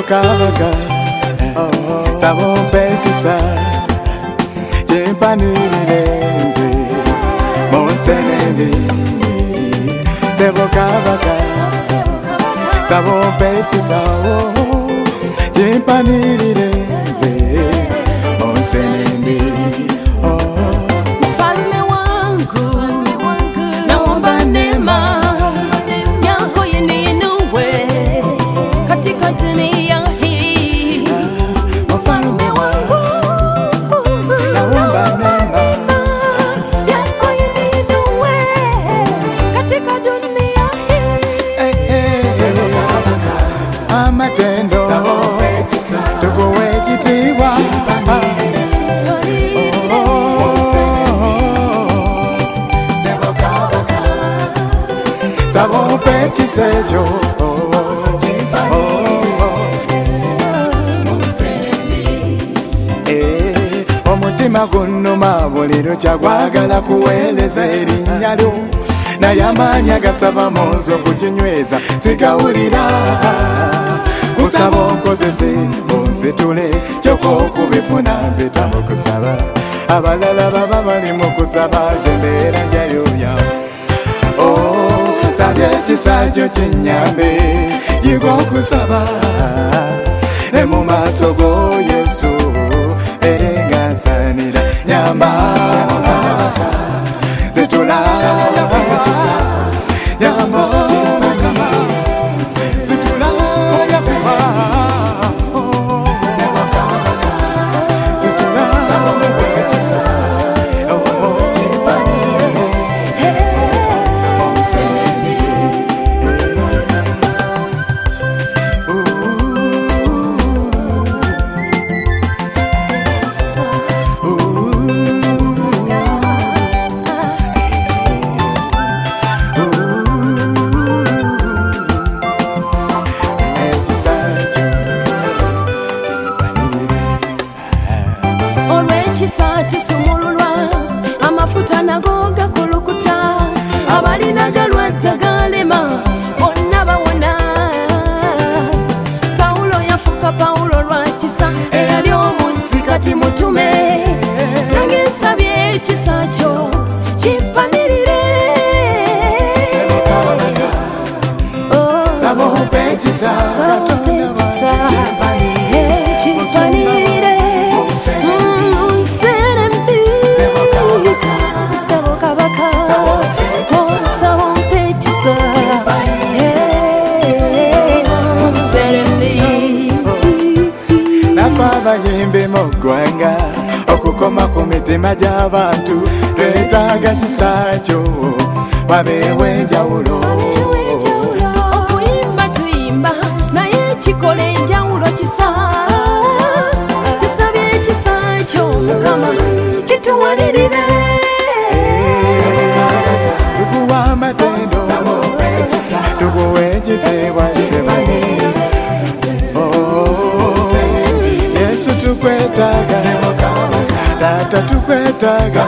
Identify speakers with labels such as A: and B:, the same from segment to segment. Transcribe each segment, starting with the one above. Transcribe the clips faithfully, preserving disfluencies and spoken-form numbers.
A: Sebokabaga Sabo Petisa Jimpanirirenze Monsenemi Sebokabaga Sabo Petisa Jimpanirirenze Monsenemi
B: Mfalme wangu naomba neema yako ininue katika dunia hii. Mfalme wangu naomba neema yako ininue katika dunia hii.
A: Amatendo tukuwe kitiwa Sabo Petisejo Omutima gunnuma buli lukya gwagala kuweereza erinnya lyo naye amaanyi agasaba mu nsi okukinyweza sigawulira kusaba onkozese onsitule kyokka okubifuna mpita mu kusaba abalala baba bali mu kusaba ze mbeera njayoya sabye ekisakyo kinyambe yiga okusaba ne mu maaso go Yesu erenga nsanira nyamba zitula nyamba zitula
B: Olw'ekisa sumululwa amafuta nago gakulukuta abalina galwadde galema bonna bawona. Sawulo yafuka Pawulo lwa kisa eyali omussi kati mutume nange nsabye ekisa kyo kimpanirire.
A: Sabo Petisa
B: kimpanirire
A: abayimbi mu ggwanga okukoma ku mitima gy'abantu twetaaga kisakyo wabeewo enjawulo
B: okuyimba tuyimba naye kikola enjawulo kisa tusabye ekisakyo Mukama kituwanirire
A: tukuwa amatendo tukuwa ekitiibwa Yesu tukwetaaga Tata tukwetaaga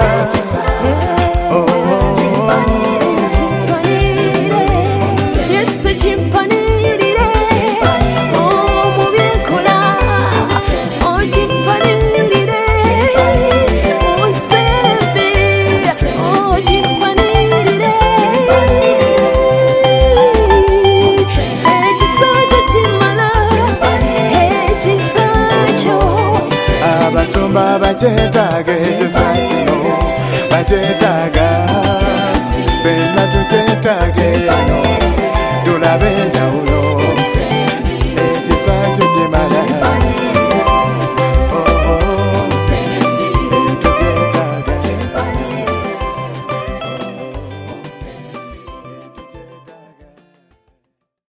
B: Yesu kimpanirire omubikola okimpanirire onsembe okimpanirire ekisakyo kimala ekisakyo
A: abasumba bakyetaaga ekisakyo bakyetaaga fenna tukyetaage tulabe enjawulo